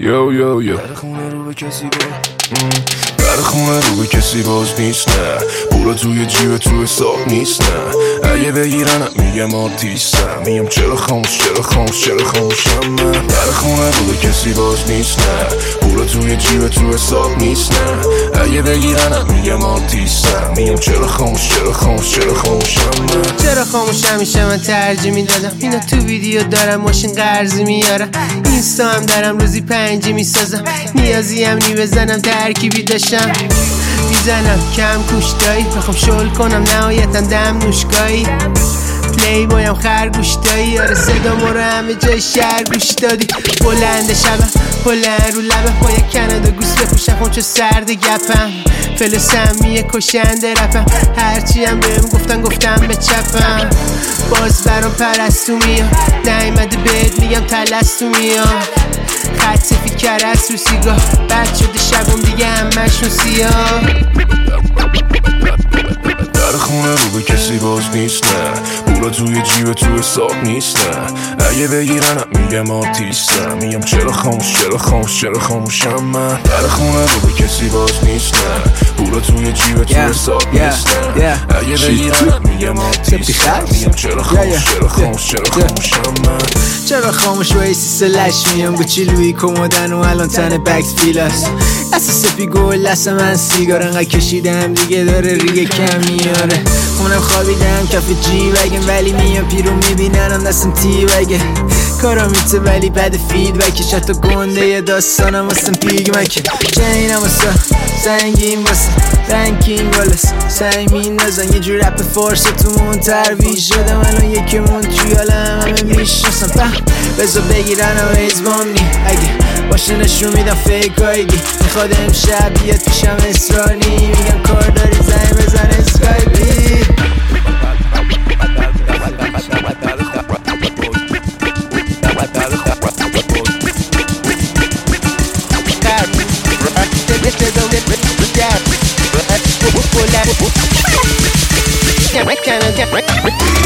یو در خونه رو به کسی در خونه رو به کسی باز نیست نه، پولا توی جیب تو حساب نیست نه، اگه بگیرنم میگم آرتیستم، میگم چرا خاموشم من. در خونه رو به کسی باز نیست نه، پولا توی جیب تو حساب نیست نه، اگه بگیرنم میگم آرتیستم، میگم چرا خاموشم من. چرا خاموشم میشه من ترجیح میدادم، اینا تو ویدیو دارم ماشین قرضی میارم، اینستا هم دارم روزی 5 میسازم، نیازی هم نی بزنم ترکیبی داشتم میزنم کم کوشتایی، بخوام شل کنم نهایتا دم نوشگاهی، پلی بایم خرگوش دایی، آره صدا ما رو همه جای شهر گوش دادی، بلند شبم بلند رو لبم، با یک کانادا گوست بپوشم خون چه سرد گپم، فلسم میه کشنده رپم، هرچی هم بهم گفتم به چپم، باز برام پرستو میام، نیومده بهت میگم تلستو میام، خط سفید کرست رو سیگار، بد شده شبم دیگه همشون سیاه. در خونه رو به کسی باز نیست نه، پولا توی جیب تو حساب نیست نه، اگه بگیرنم میگم آرتیستم، میگم چرا خاموشم من. در خونه رو به کسی باز نیست نه، پولا توی جیب تو حساب نیست نه، اگه بگیرنم میگم آرتیستم، میگم چرا خاموشم من. چرا خاموش با ایسی سلش میام گوچی لوی کمودن و الان تن بکس پیلاست، اساس سپی گل دست من سیگار انقدر کشیدم دیگه داره ریگه کم میاره، خونم خوابیدم کف جی وگم ولی میام پیرو میبیننم دستم تی وگه، کارا میته ولی بد فیدبکش، حتی گنده یه داستانم واسم پیگ مکه، جنینم واسه سنگین واسه رنکینگ والاس، سعیمین نزن یه جور رپ فارس تو ترویج شدم، الان یکیمون توی عالم همه میشناسم، بذار بگیرن و ایزبام نی، اگه باشه نشون میدم فیکایگی، میخواد امشب بیاد پیشم اسرانی، میگم کار داری زنگ بزن اسکایپی. Canada